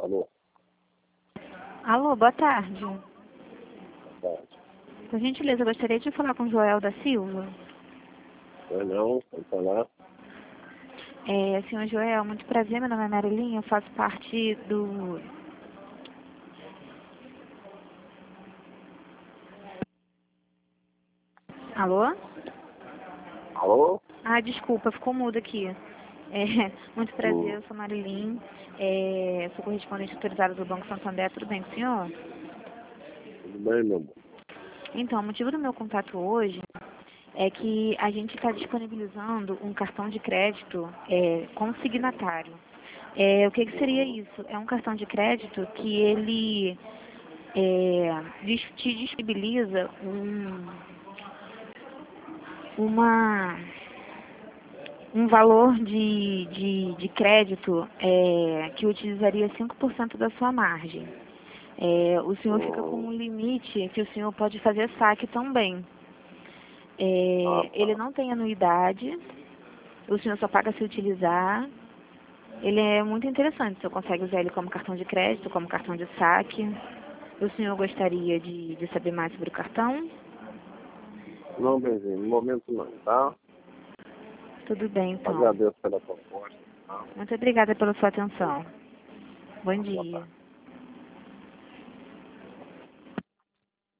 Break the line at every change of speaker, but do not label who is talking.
Alô?
Alô, boa tarde.
Boa tarde.
Por gentileza, eu gostaria de falar com o Joel da Silva.
Não, pode falar.
Senhor Joel, muito prazer, meu nome é Marilyn, eu faço parte do... Alô?
Alô?
Ah, desculpa, ficou mudo aqui. Muito prazer, eu sou Marilyn, sou correspondente autorizada do Banco Santander, tudo bem com o senhor?
Tudo bem, meu amor?
Então, o motivo do meu contato hoje é que a gente está disponibilizando um cartão de crédito consignatário. O que seria isso? É um cartão de crédito que ele te disponibiliza um valor de crédito que utilizaria 5% da sua margem. O senhor fica com um limite que o senhor pode fazer saque também. Ele não tem anuidade, o senhor só paga se utilizar. Ele é muito interessante, o senhor consegue usar ele como cartão de crédito, como cartão de saque. O senhor gostaria de saber mais sobre o cartão?
Não, benzinho, no momento não, tá?
Tudo bem, então.
Agradeço pela proposta, tá?
Muito obrigada pela sua atenção. Bom
Boa tarde.
dia.